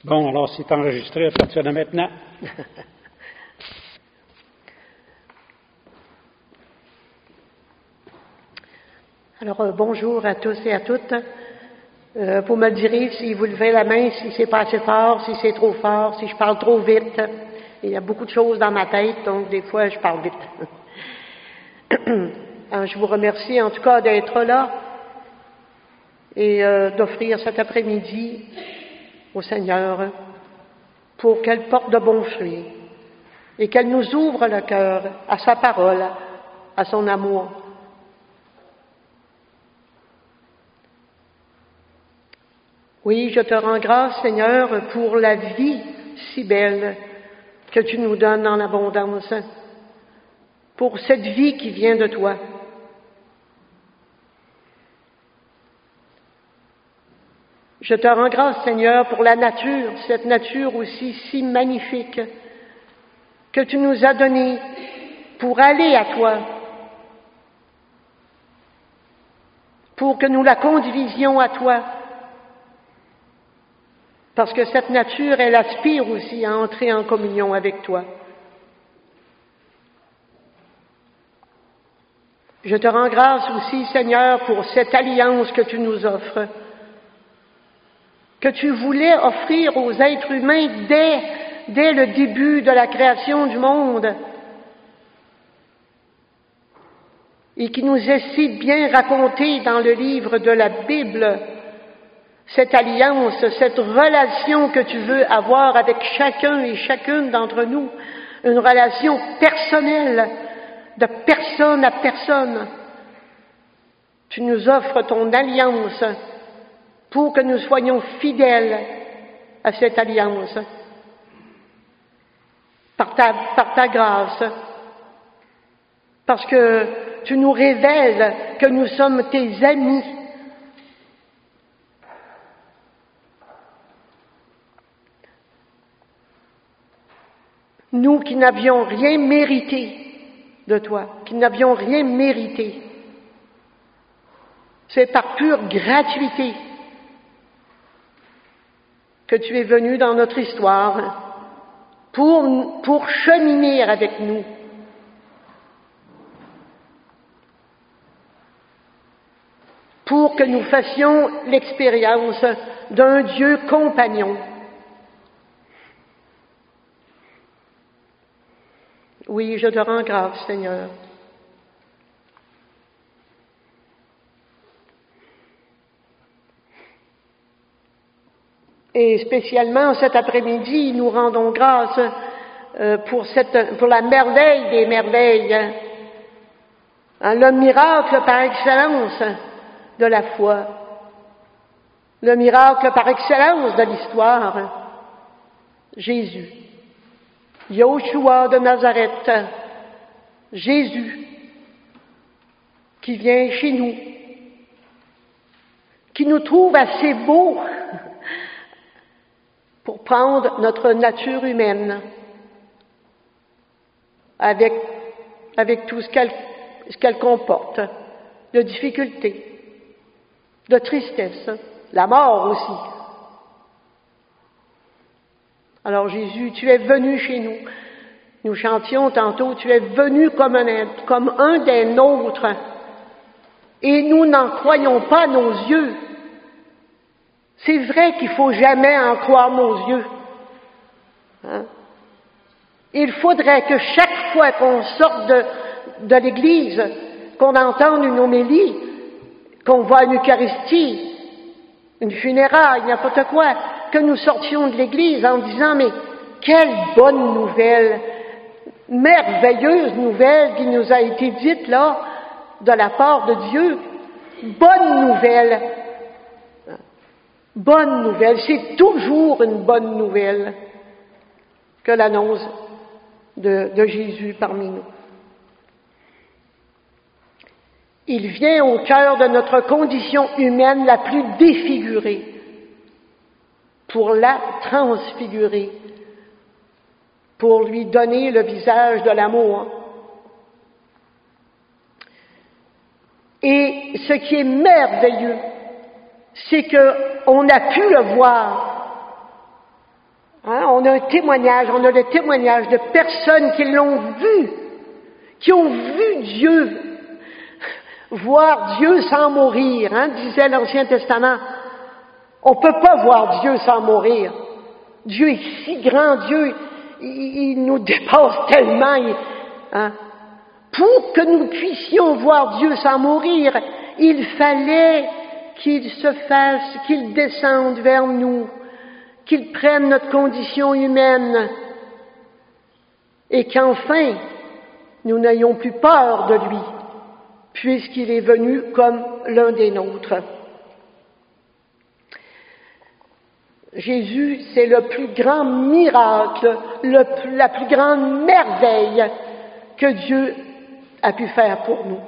Bon, alors c'est enregistré à partir de maintenant. Alors, bonjour à tous et à toutes. Vous me direz si vous levez la main, si c'est pas assez fort, si c'est trop fort, si je parle trop vite. Il y a beaucoup de choses dans ma tête, donc des fois je parle vite. Alors, je vous remercie en tout cas d'être là et d'offrir cet après-midi au Seigneur pour qu'elle porte de bons fruits et qu'elle nous ouvre le cœur à sa parole, à son amour. Oui, je te rends grâce, Seigneur, pour la vie si belle que tu nous donnes en abondance, pour cette vie qui vient de toi. Je te rends grâce, Seigneur, pour la nature, cette nature aussi si magnifique que tu nous as donnée pour aller à toi, pour que nous la conduisions à toi. Parce que cette nature, elle aspire aussi à entrer en communion avec toi. Je te rends grâce aussi, Seigneur, pour cette alliance que tu nous offres, que tu voulais offrir aux êtres humains dès le début de la création du monde, et qui nous est si bien racontée dans le livre de la Bible. Cette alliance, cette relation que tu veux avoir avec chacun et chacune d'entre nous, une relation personnelle, de personne à personne. Tu nous offres ton alliance pour que nous soyons fidèles à cette alliance, par ta grâce, parce que tu nous révèles que nous sommes tes amis. Nous qui n'avions rien mérité de toi, qui n'avions rien mérité, c'est par pure gratuité que tu es venu dans notre histoire pour cheminer avec nous. Pour que nous fassions l'expérience d'un Dieu compagnon. Oui, je te rends grâce, Seigneur. Et spécialement cet après-midi, nous rendons grâce pour la merveille des merveilles, le miracle par excellence de la foi, le miracle par excellence de l'histoire, Jésus. Yoshua de Nazareth, Jésus, qui vient chez nous, qui nous trouve assez beaux pour prendre notre nature humaine avec tout ce qu'elle comporte, de difficultés, de tristesse, la mort aussi. Alors Jésus, tu es venu chez nous. Nous chantions tantôt, tu es venu comme un des nôtres. Et nous n'en croyons pas nos yeux. C'est vrai qu'il faut jamais en croire nos yeux. Hein? Il faudrait que chaque fois qu'on sorte de l'église, qu'on entende une homélie, qu'on voit une Eucharistie, une funéraille, n'importe quoi, que nous sortions de l'église en disant « Mais quelle bonne nouvelle, merveilleuse nouvelle qui nous a été dite là, de la part de Dieu. Bonne nouvelle. Bonne nouvelle, c'est toujours une bonne nouvelle que l'annonce de Jésus parmi nous. Il vient au cœur de notre condition humaine la plus défigurée pour la transfigurer, pour lui donner le visage de l'amour. Et ce qui est merveilleux, c'est qu'on a pu le voir on a un témoignage, on a le témoignage de personnes qui l'ont vu, qui ont vu Dieu, voir Dieu sans mourir, disait l'Ancien Testament. On ne peut pas voir Dieu sans mourir. Dieu est si grand, Dieu, il nous dépasse tellement. Pour que nous puissions voir Dieu sans mourir, il fallait qu'il se fasse, qu'il descende vers nous, qu'il prenne notre condition humaine et qu'enfin, nous n'ayons plus peur de lui, puisqu'il est venu comme l'un des nôtres. Jésus, c'est le plus grand miracle, la plus grande merveille que Dieu a pu faire pour nous.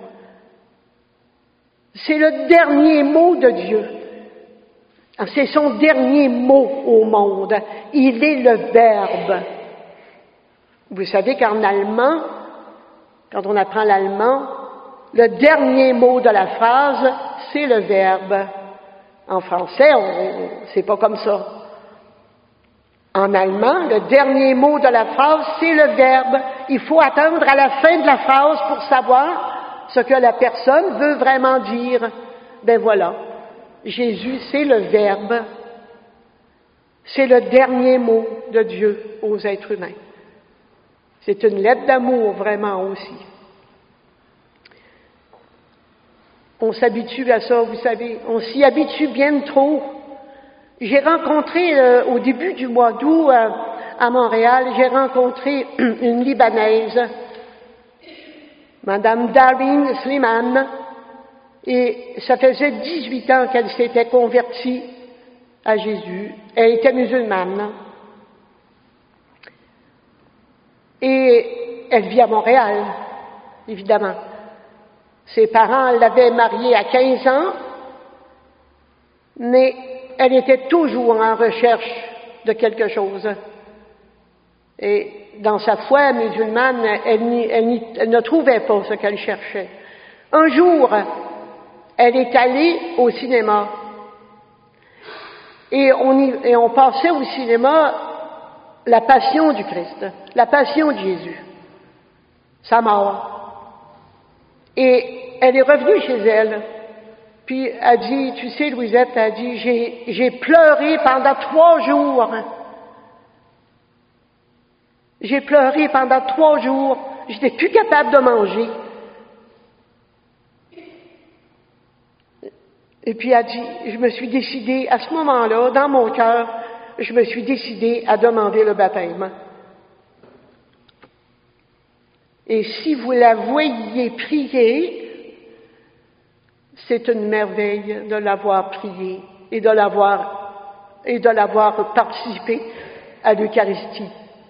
C'est le dernier mot de Dieu. C'est son dernier mot au monde. Il est le Verbe. Vous savez qu'en allemand, quand on apprend l'allemand, le dernier mot de la phrase, c'est le verbe. En français, c'est pas comme ça. En allemand, le dernier mot de la phrase, c'est le verbe. Il faut attendre à la fin de la phrase pour savoir ce que la personne veut vraiment dire. Ben voilà, Jésus, c'est le Verbe. C'est le dernier mot de Dieu aux êtres humains. C'est une lettre d'amour vraiment aussi. On s'habitue à ça, vous savez. On s'y habitue bien trop. J'ai rencontré, au début du mois d'août, à Montréal, j'ai rencontré une Libanaise, Madame Darin Slimane, et ça faisait 18 ans qu'elle s'était convertie à Jésus. Elle était musulmane. Et elle vit à Montréal, évidemment. Ses parents l'avaient mariée à 15 ans, mais elle était toujours en recherche de quelque chose. Et dans sa foi musulmane, elle ne trouvait pas ce qu'elle cherchait. Un jour, elle est allée au cinéma. Et on passait au cinéma la passion du Christ, la passion de Jésus, sa mort. Et elle est revenue chez elle. Puis elle dit, tu sais, Louisette, elle dit, j'ai pleuré pendant 3 jours. J'ai pleuré pendant 3 jours. J'étais plus capable de manger. Et puis elle dit, je me suis décidée, à ce moment-là, dans mon cœur, je me suis décidée à demander le baptême. Et si vous la voyiez prier, c'est une merveille de l'avoir prié et de l'avoir participé à l'Eucharistie.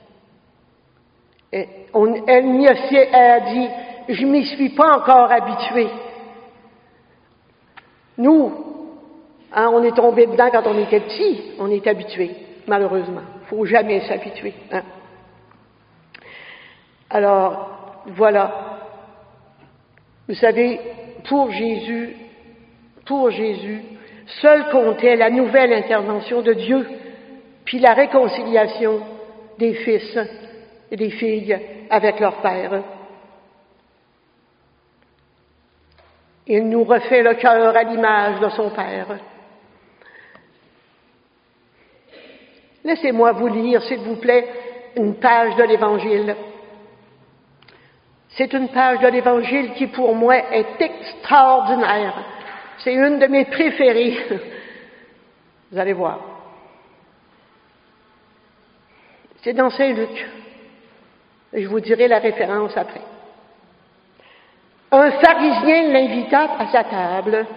Elle a dit, je m'y suis pas encore habituée. Nous, on est tombé dedans quand on était petit, on est habitué, malheureusement. Il ne faut jamais s'habituer. Alors, voilà. Vous savez, pour Jésus, seul comptait la nouvelle intervention de Dieu, puis la réconciliation des fils et des filles avec leur Père. Il nous refait le cœur à l'image de son Père. Laissez-moi vous lire, s'il vous plaît, une page de l'Évangile. C'est une page de l'Évangile qui, pour moi, est extraordinaire. C'est une de mes préférées. Vous allez voir. C'est dans Saint-Luc. Je vous dirai la référence après. Un pharisien l'invita à sa table.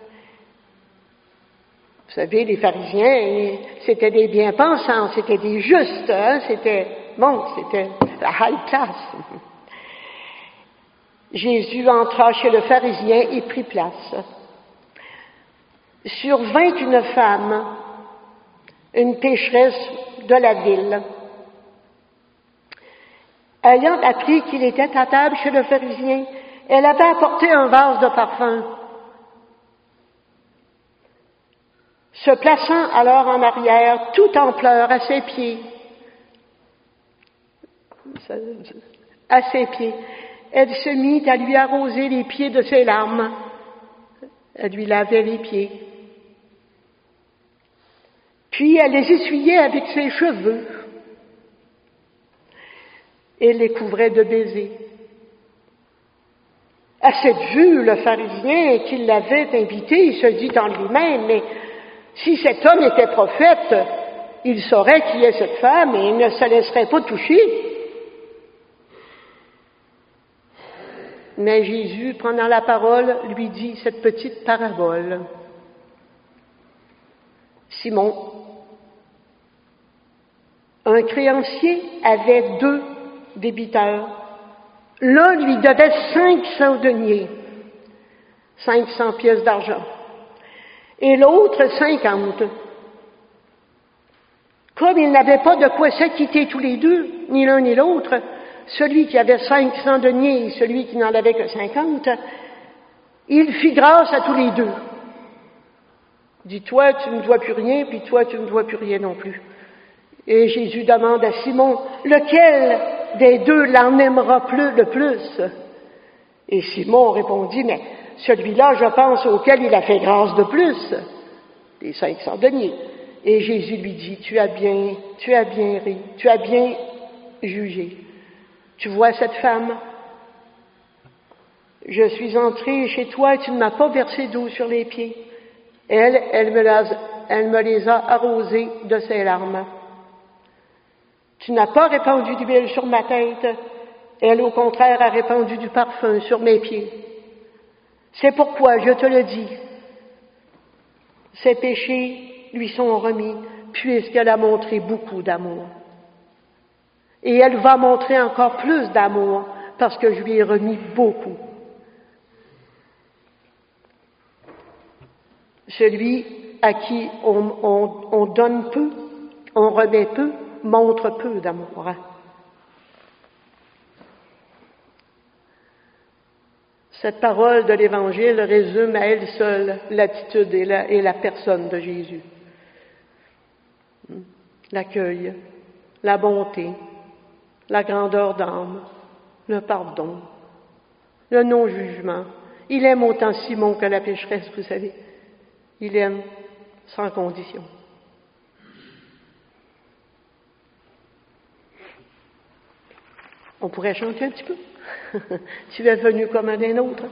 Vous savez, les pharisiens, c'était des bien-pensants, c'était des justes, c'était la high class. Jésus entra chez le pharisien et prit place. Sur 21 femmes, une pécheresse de la ville, ayant appris qu'il était à table chez le pharisien, elle avait apporté un vase de parfum. Se plaçant alors en arrière, tout en pleurs à ses pieds, à ses pieds. Elle se mit à lui arroser les pieds de ses larmes. Elle lui lavait les pieds. Puis elle les essuyait avec ses cheveux et les couvrait de baisers. À cette vue, le pharisien qui l'avait invité se dit en lui-même, mais si cet homme était prophète, il saurait qui est cette femme et il ne se laisserait pas toucher. Mais Jésus, prenant la parole, lui dit cette petite parabole. Simon, un créancier avait 2 débiteurs. L'un lui devait 500 deniers, 500 pièces d'argent, et l'autre 50. Comme ils n'avaient pas de quoi s'acquitter tous les deux, ni l'un ni l'autre, celui qui avait 500 deniers et celui qui n'en avait que 50, il fit grâce à tous les deux. Il dit, toi, tu ne dois plus rien, puis toi, tu ne dois plus rien non plus. Et Jésus demande à Simon, lequel des deux l'en aimera le plus? Et Simon répondit, mais celui-là, je pense, auquel il a fait grâce de plus, les 500 deniers. Et Jésus lui dit, tu as bien ri, tu as bien jugé. Tu vois cette femme? Je suis entrée chez toi et tu ne m'as pas versé d'eau sur les pieds. Elle me les a arrosés de ses larmes. Tu n'as pas répandu d'huile sur ma tête. Elle, au contraire, a répandu du parfum sur mes pieds. C'est pourquoi, je te le dis, ses péchés lui sont remis, puisqu'elle a montré beaucoup d'amour. Et elle va montrer encore plus d'amour, parce que je lui ai remis beaucoup. Celui à qui on donne peu, on remet peu, montre peu d'amour. Cette parole de l'Évangile résume à elle seule l'attitude et la personne de Jésus. L'accueil, la bonté, la grandeur d'âme, le pardon, le non-jugement. Il aime autant Simon que la pécheresse, vous savez. Il aime sans condition. On pourrait chanter un petit peu. Tu es venu comme un des nôtres.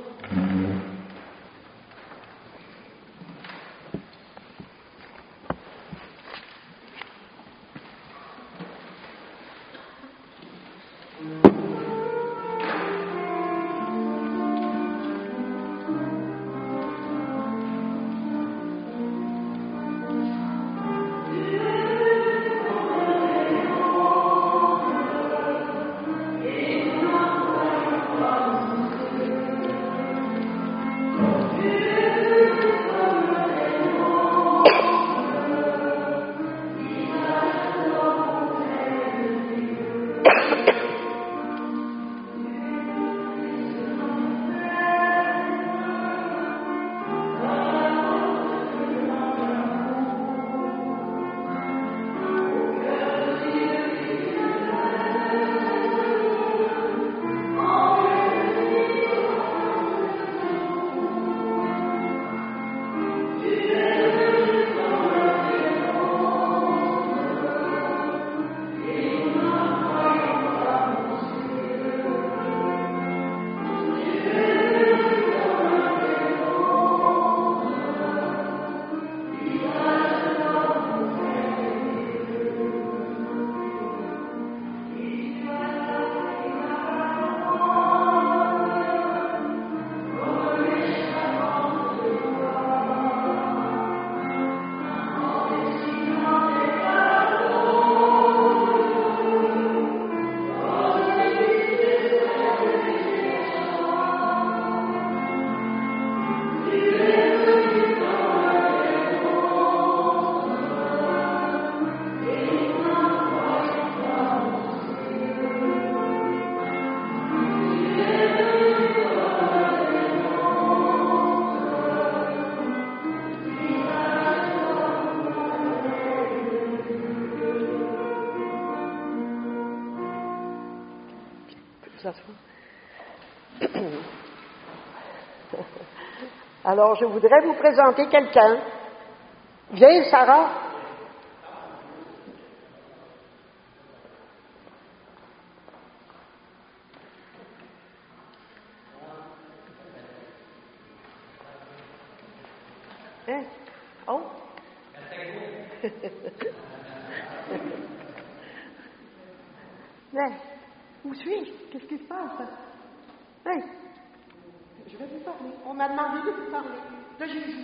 s'asseoir. Alors, je voudrais vous présenter quelqu'un. Viens, Sarah. Hein? Oh? Mais, où suis-je? Qu'est-ce qui se passe? Hey, je vais vous parler. On m'a demandé de vous parler de Jésus.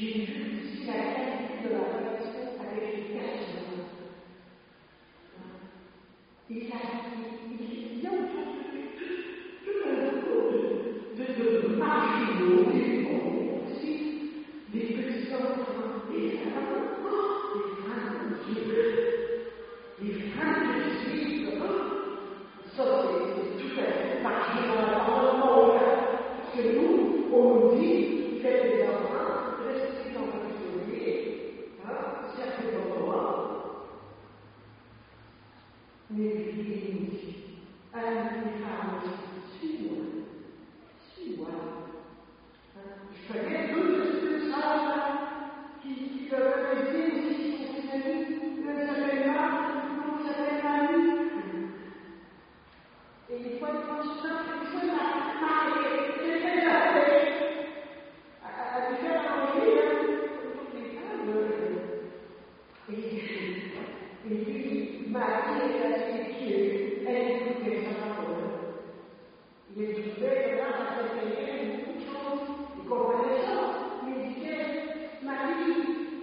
j'ai vu aussi la qualité de la relation avec les personnes. Il y a autour tout un lot de marginaux, aussi, des petits enfants, des femmes, les femmes qui suivent, ça c'est tout à fait marginal dans le monde. Parce que nous, on nous dit, faites des enfants, restez dans votre foyer, certes pas moi. Mais il dit à une femme, suis-moi, suis-moi. Je connais deux de ces femmes qui peuvent rester aussi sur ses amis. L'un s'appelle Marc, l'autre s'appelle Marie. Et des fois, ils font ça, c'est ça, c'est très appelé à lui faire manger, autour des tables. Et puis, Marie est assez pieuse, elle écoutait sa parole. Il écoutait que là, ça faisait beaucoup de choses, il comprenait ça, mais il disait, Marie,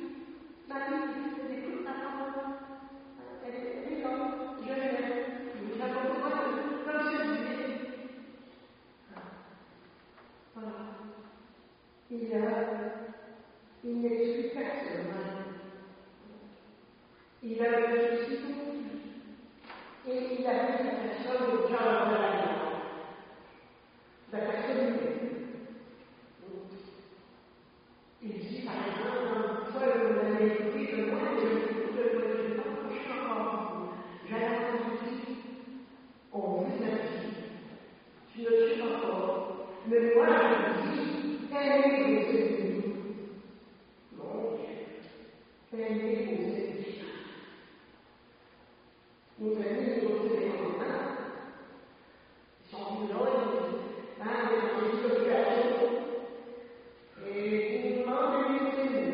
écoute ta parole. Elle est là, je l'aime. Nous avons besoin d'un service. Voilà. Il n'exclut personne. Il a le souci pour tout. Et il a vu la personne au cœur de la vie. La personne humaine. Il dit par exemple, une fois on avait écouté de moi, et je l'écoute de moi, je pense que je suis encore vivant. J'avais entendu, on vous a dit, tu ne tues pas fort, mais moi je dis, aimez vos ennemis. Mon Dieu, aimez vos ennemis. Nos amis, ils ont fait des copains. Ils sont violents, ils ont des situations. Et ils nous demandent de les aimer.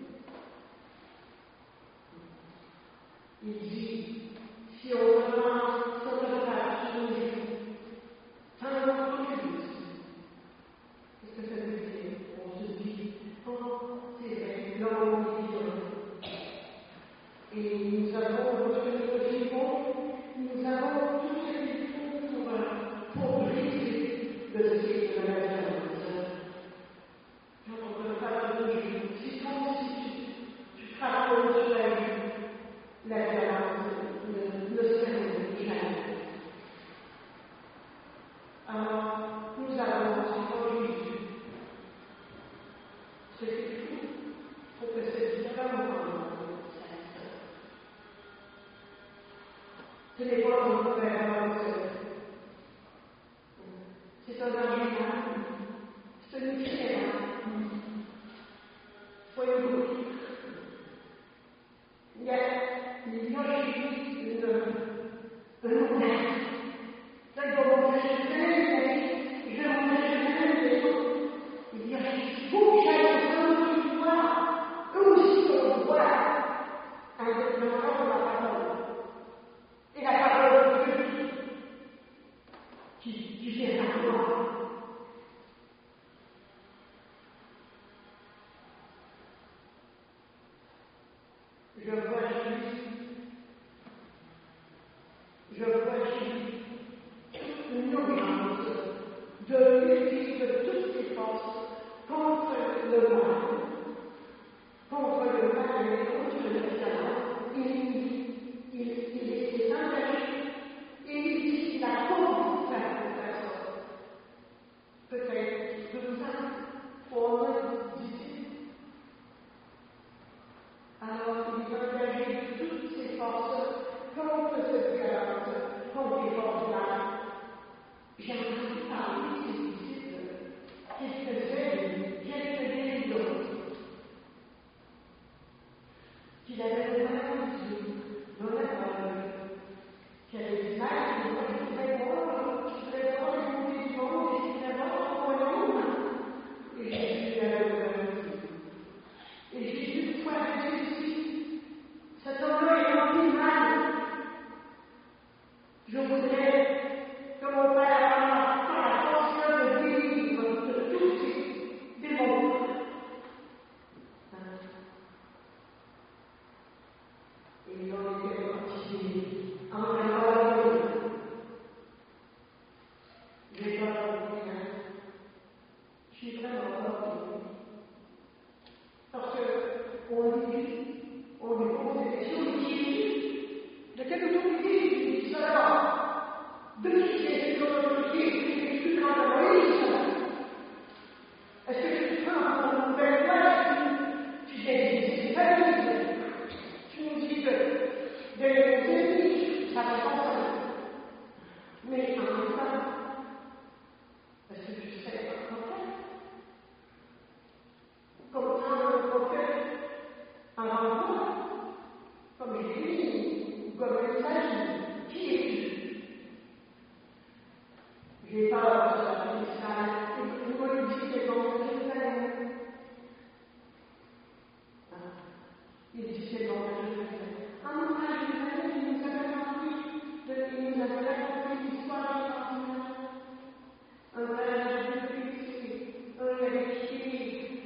Il dit, si on commence sur le pas tous les jours, sans le plus, qu'est-ce que ça veut dire? On se dit, oh, c'est vrai, l'homme est violent. Et nous avons notre niveau, nous avons tout ce qu'il faut pour briser le cycle de la violence. Quand on ne parle pas de Dieu, si tu travailles sur la violence ne se termine jamais. Alors, nous avons aussi en Jésus ce qu'il faut pour que cette violence ce n'est pas un gouvernement seul. C'est un argument. C'est une fière. Voyez-vous, il y a chez lui un ouvert. Là, il va manger chez elle, je vais manger chez elle, les autres. Il dit, il faut que j'aille ensemble du pouvoir. Eux aussi ont le pouvoir. Avec le corps de la parole. Et la parole de Dieu qui vient à moi. Je vois Jésus, une urgence de lutter de toutes ses forces contre le mal et contre le violence. Il s'est engagé et il dit la pauvre faire ça. Peut-être 2 ans, pour moins dit-il. Alors il est engagé de toutes ses forces contre cette violence, contre les forces-là. J'ai entendu parler de ses disciples qui faisaient quelques guérisons, qu'il avait vraiment Dieu dans la parole, qu'il avait dit mal, qu'il voudrait voir le côté du monde, et qu'il avait voir au royaume. Et Jésus avait dit. Et Jésus, une fois ici, cet homme-là est rempli de mal. Je voudrais que mon Père J'ai pas compris, hein. Je suis vraiment pas compris. Parce qu'on lui pose des questions, il dit, de quelle autorité il dit cela? De qui c'est une autorité qui est plus grande à Moïse? Est-ce que tu prends pour une nouvelle place? Tu t'es dit, tu nous dis que de l'autorité, ça va pas. Mais en même temps, est-ce que tu sais un prophète? Comme un prophète avant toi, comme Jérémie, ou comme Esaïe, qui es-tu? J'ai peur de la Palestine, et nous le dit c'est dans Jérusalem. Il dit c'est dans Jérusalem. En Jérusalem, il nous avait raconté l'histoire du partenaire. Un père de Christ, un héritier.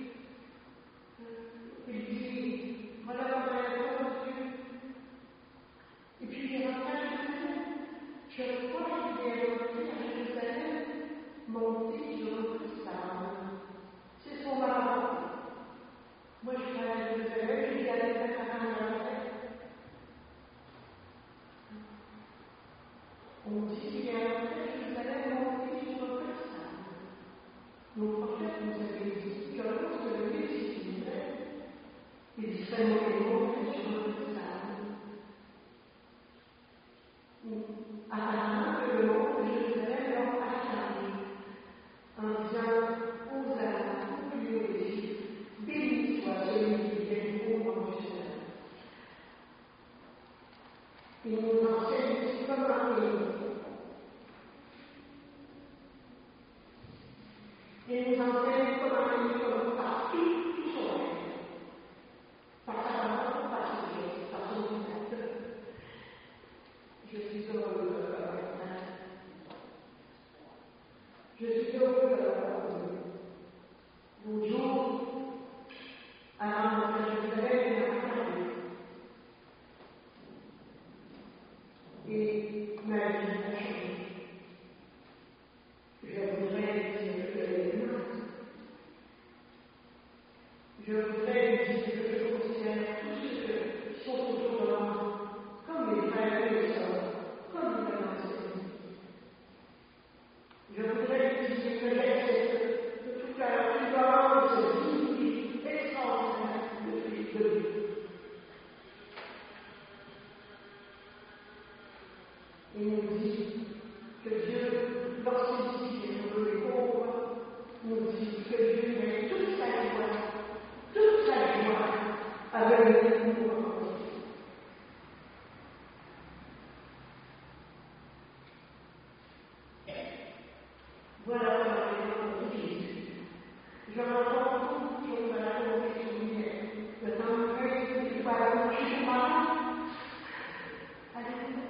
Il dit, voilà comment elle est Dieu. Et puis il rentre à Jérusalem. Je crois qu'il est rentré à Jérusalem, monté sur un cristal. C'est son maman. Moi je suis à Jérusalem, je suis allée faire la on dit qu'il est rentré à Jérusalem, monté sur un cristal. Nos prophètes nous avaient dit que lorsque le Messie viendrait, il serait monté sur un cristal. Apparemment que le monde de Jérusalem leur a changé en disant aux âmes, aux lieux, béni soit celui qui vient au nom du Seigneur. Il nous enseigne comment vivre. Il nous enseigne comment vivre par tout son être, par sa parole, par ses gestes, par son contact. Je suis heureux maintenant. Je suis heureux l'autre jour, avant de Jérusalem, et ma vie a changé. Je voudrais dire que les humains, je voudrais dire que je considère tous ceux qui sont autour de moi comme mes frères et mes sœurs, comme mes amis. Je voudrais dire que j'accepte de tout cœur qui doit se dignité extraordinaire de Dieu. Il nous dit que Dieu, lorsqu'il dit qu'il est heureux et pauvre, nous dit que Dieu met toute sa joie avec nous. Voilà comment il est Jésus. Je m'entends toujours à la volonté de lui. Le temps que je vois la bouche de moi. Allez.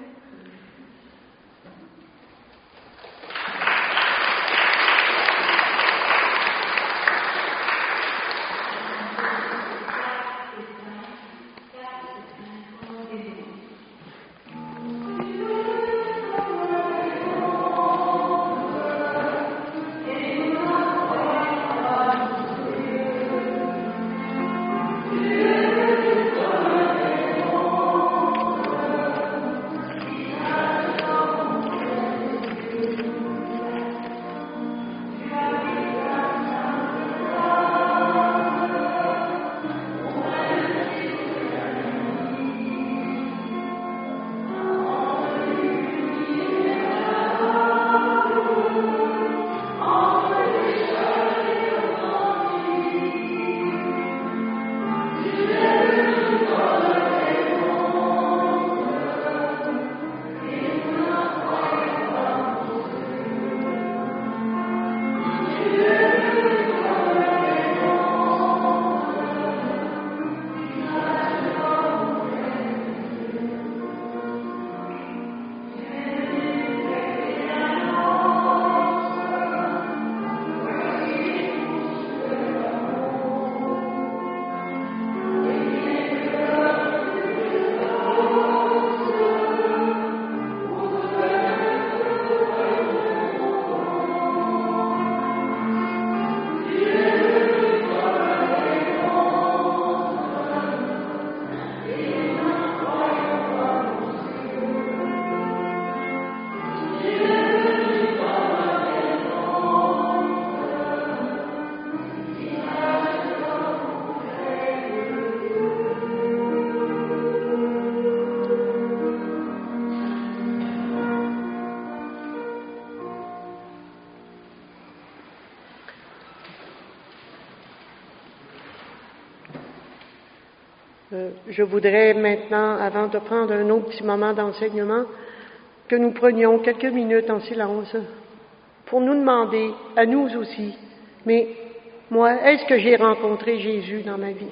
Je voudrais maintenant, avant de prendre un autre petit moment d'enseignement, que nous prenions quelques minutes en silence pour nous demander, à nous aussi, mais moi, est-ce que j'ai rencontré Jésus dans ma vie?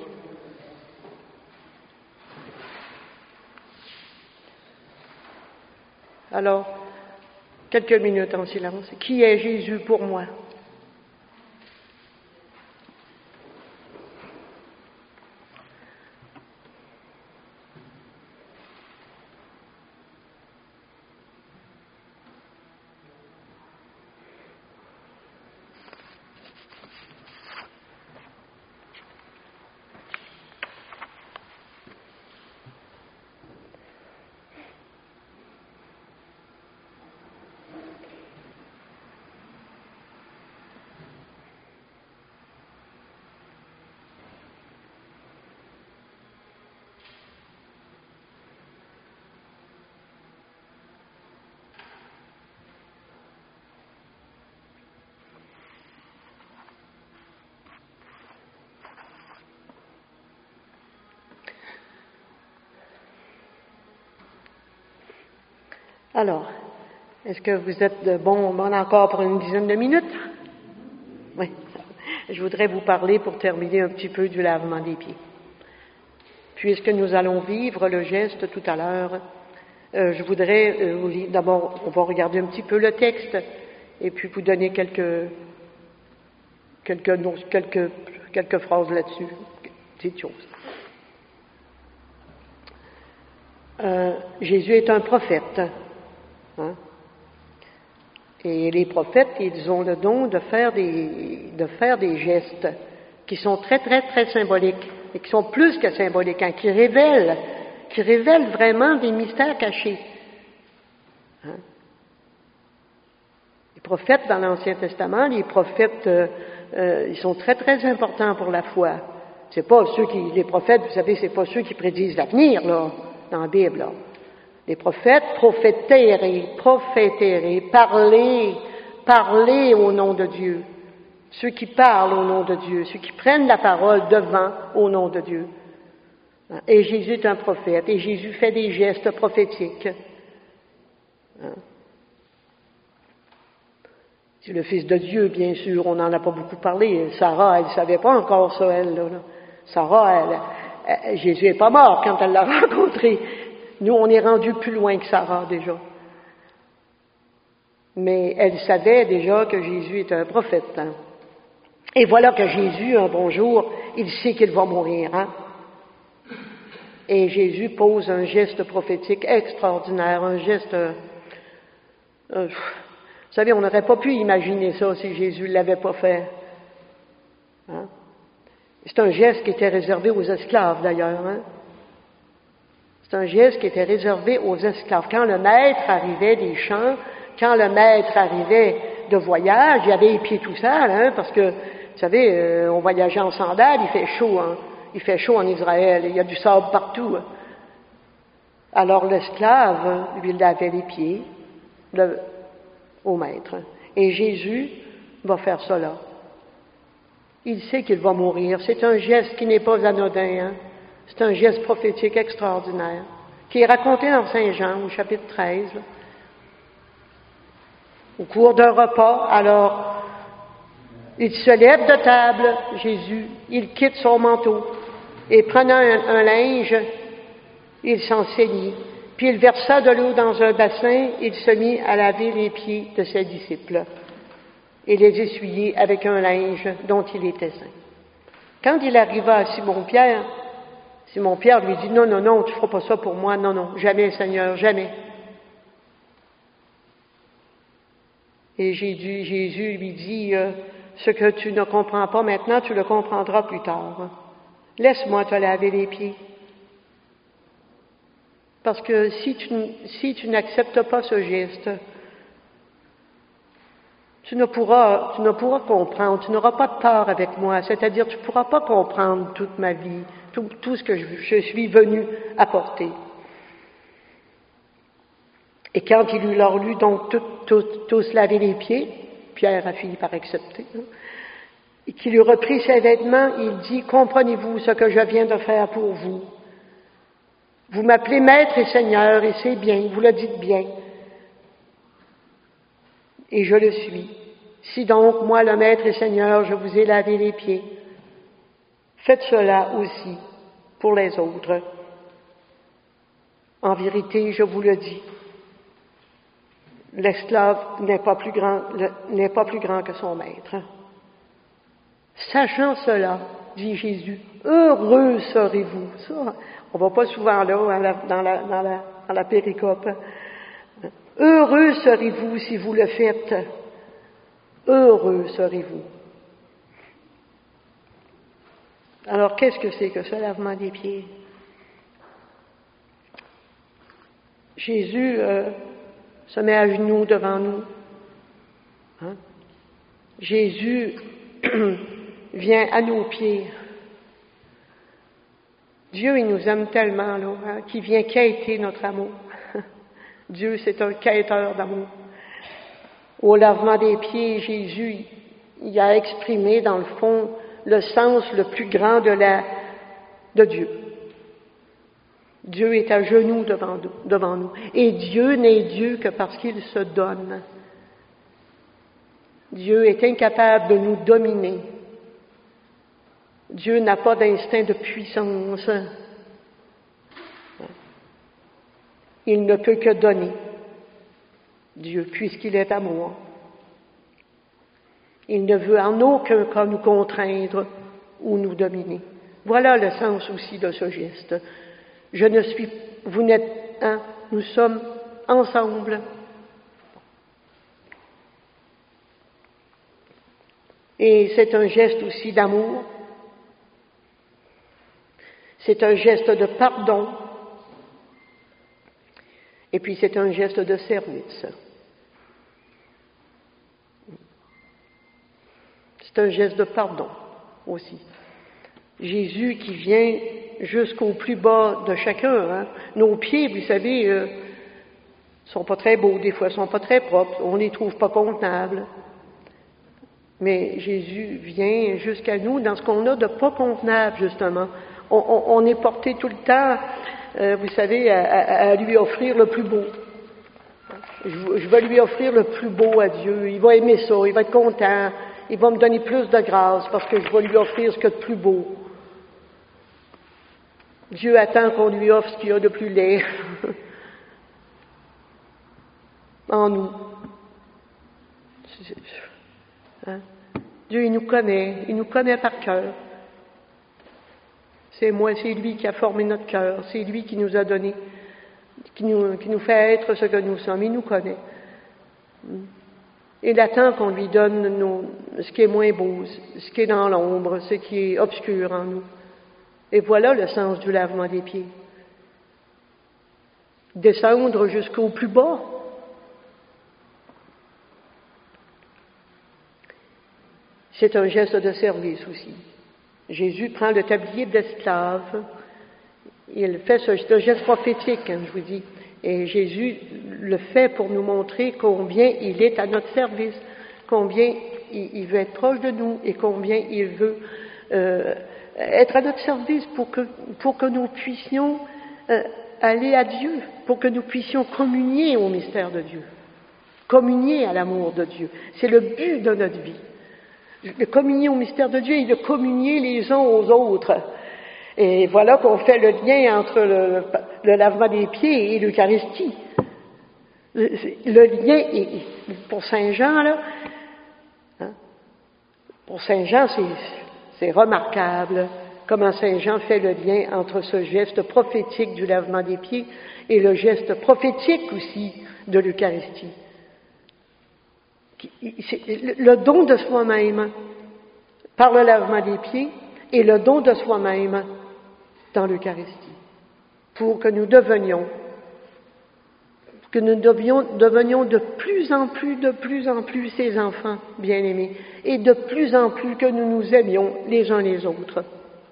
Alors, quelques minutes en silence. Qui est Jésus pour moi? Alors, est-ce que vous êtes bon encore pour une dizaine de minutes? Oui. Je voudrais vous parler pour terminer un petit peu du lavement des pieds. Puisque nous allons vivre le geste tout à l'heure, je voudrais vous lire, d'abord, on va regarder un petit peu le texte et puis vous donner quelques phrases là-dessus, petites choses. Jésus est un prophète. Hein? Et les prophètes, ils ont le don de faire des gestes qui sont très, très, très symboliques et qui sont plus que symboliques, hein, qui révèlent vraiment des mystères cachés. Hein? Les prophètes dans l'Ancien Testament, les prophètes, ils sont très, très importants pour la foi. C'est pas les prophètes, vous savez, c'est pas ceux qui prédisent l'avenir, là, dans la Bible, là. Les prophètes prophéteraient, parler au nom de Dieu. Ceux qui parlent au nom de Dieu, ceux qui prennent la parole devant au nom de Dieu. Et Jésus est un prophète, et Jésus fait des gestes prophétiques. C'est le Fils de Dieu, bien sûr, on n'en a pas beaucoup parlé. Sarah, elle ne savait pas encore ça, elle. Là. Sarah, Jésus n'est pas mort quand elle l'a rencontré. Nous, on est rendu plus loin que Sarah déjà. Mais elle savait déjà que Jésus est un prophète. Hein? Et voilà que Jésus, un bon jour, il sait qu'il va mourir. Hein? Et Jésus pose un geste prophétique extraordinaire, un geste... vous savez, on n'aurait pas pu imaginer ça si Jésus ne l'avait pas fait. Hein? C'est un geste qui était réservé aux esclaves, d'ailleurs. Hein? C'est un geste qui était réservé aux esclaves. Quand le maître arrivait des champs, quand le maître arrivait de voyage, il avait les pieds tout sales, hein, parce que, vous savez, on voyageait en sandales, il fait chaud, hein. Il fait chaud en Israël, il y a du sable partout. Hein. Alors l'esclave, lui, lavait les pieds au maître. Et Jésus va faire cela. Il sait qu'il va mourir. C'est un geste qui n'est pas anodin, hein. C'est un geste prophétique extraordinaire, qui est raconté dans Saint Jean, au chapitre 13. Là. Au cours d'un repas, alors, il se lève de table, Jésus, il quitte son manteau, et prenant un linge, il s'en saignit, puis il versa de l'eau dans un bassin, il se mit à laver les pieds de ses disciples, et les essuyer avec un linge dont il était saint. Quand il arriva à Simon-Pierre lui dit, non, tu ne feras pas ça pour moi, non, jamais Seigneur, jamais. Et Jésus lui dit, ce que tu ne comprends pas maintenant, tu le comprendras plus tard. Laisse-moi te laver les pieds. Parce que si tu n'acceptes pas ce geste, tu ne pourras comprendre, tu n'auras pas de tort avec moi, c'est-à-dire tu ne pourras pas comprendre toute ma vie, tout ce que je suis venu apporter. Et quand il eut leur lu donc tous laver les pieds, Pierre a fini par accepter, hein, et qu'il eut repris ses vêtements, il dit, comprenez-vous ce que je viens de faire pour vous? Vous m'appelez Maître et Seigneur, et c'est bien, vous le dites bien. Et je le suis. Si donc, moi, le Maître et Seigneur, je vous ai lavé les pieds, faites cela aussi pour les autres. En vérité, je vous le dis, l'esclave n'est pas plus grand que son maître. Sachant cela, dit Jésus, heureux serez-vous. Ça, on va pas souvent là dans la péricope. Heureux serez-vous si vous le faites. Heureux serez-vous. Alors, qu'est-ce que c'est que ce lavement des pieds? Jésus se met à genoux devant nous. Hein? Jésus vient à nos pieds. Dieu, il nous aime tellement, là, hein, qu'il vient quêter notre amour. Dieu, c'est un quêteur d'amour. Au lavement des pieds, Jésus, il a exprimé, dans le fond, le sens le plus grand de Dieu. Dieu est à genoux devant nous. Et Dieu n'est Dieu que parce qu'il se donne. Dieu est incapable de nous dominer. Dieu n'a pas d'instinct de puissance. Il ne peut que donner, Dieu, puisqu'il est amour. Il ne veut en aucun cas nous contraindre ou nous dominer. Voilà le sens aussi de ce geste. Vous n'êtes un, nous sommes ensemble. Et c'est un geste aussi d'amour. C'est un geste de pardon. Et puis c'est un geste de service. C'est un geste de pardon aussi. Jésus qui vient jusqu'au plus bas de chacun. Hein. Nos pieds, vous savez, sont pas très beaux, des fois sont pas très propres, on les trouve pas convenables. Mais Jésus vient jusqu'à nous dans ce qu'on a de pas convenable, justement. On est porté tout le temps, vous savez, à lui offrir le plus beau. Je vais lui offrir le plus beau à Dieu. Il va aimer ça, il va être content, il va me donner plus de grâce parce que je vais lui offrir ce qu'il y a de plus beau. Dieu attend qu'on lui offre ce qu'il y a de plus laid en nous. Hein? Dieu, il nous connaît par cœur. C'est lui qui a formé notre cœur, c'est lui qui nous a donné, qui nous fait être ce que nous sommes, il nous connaît. Il attend qu'on lui donne ce qui est moins beau, ce qui est dans l'ombre, ce qui est obscur en nous. Et voilà le sens du lavement des pieds. Descendre jusqu'au plus bas. C'est un geste de service aussi. Jésus prend le tablier d'esclave. Il fait ce geste prophétique, hein, je vous dis. Et Jésus le fait pour nous montrer combien il est à notre service, combien il veut être proche de nous et combien il veut être à notre service pour que nous puissions aller à Dieu, pour que nous puissions communier au mystère de Dieu, communier à l'amour de Dieu. C'est le but de notre vie. De communier au mystère de Dieu et de communier les uns aux autres. Et voilà qu'on fait le lien entre le lavement des pieds et l'Eucharistie. Le lien, pour Saint Jean, là, hein, pour Saint Jean, c'est remarquable comment Saint Jean fait le lien entre ce geste prophétique du lavement des pieds et le geste prophétique aussi de l'Eucharistie. C'est le don de soi-même par le lavement des pieds et le don de soi-même dans l'Eucharistie, pour que nous devenions de plus en plus ses enfants bien-aimés, et de plus en plus que nous nous aimions les uns les autres.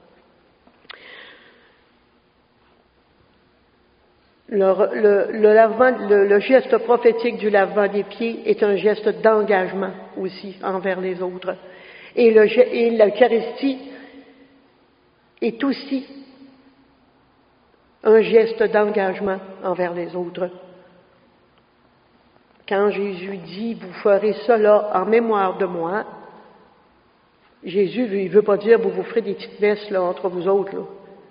Le geste prophétique du lavement des pieds est un geste d'engagement aussi envers les autres. Et l'Eucharistie est aussi un geste d'engagement envers les autres. Quand Jésus dit « vous ferez cela en mémoire de moi », Jésus, il ne veut pas dire « vous ferez des petites messes là, entre vous autres ». Là.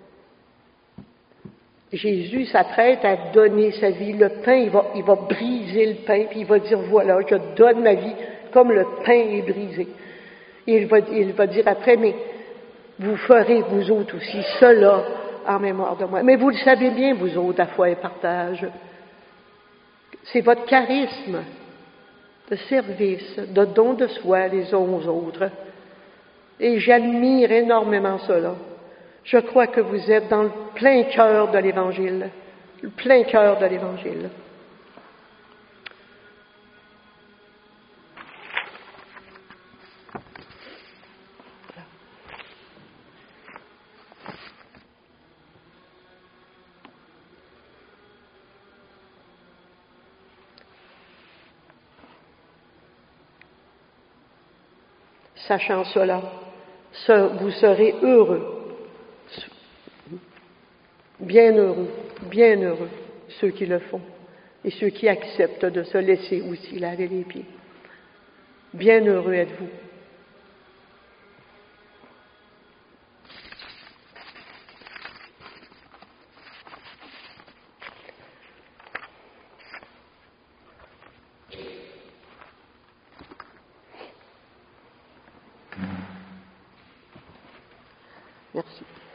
Jésus s'apprête à donner sa vie. Le pain, il va briser le pain, puis il va dire « voilà, je donne ma vie comme le pain est brisé ». Et il va dire après « mais vous ferez vous autres aussi cela en mémoire de moi ». Mais vous le savez bien, vous autres, à foi et partage. C'est votre charisme de service, de don de soi les uns aux autres. Et j'admire énormément cela. Je crois que vous êtes dans le plein cœur de l'Évangile. Le plein cœur de l'Évangile. Sachant cela, vous serez heureux, bien heureux, ceux qui le font et ceux qui acceptent de se laisser aussi laver les pieds. Bien heureux êtes-vous. Merci.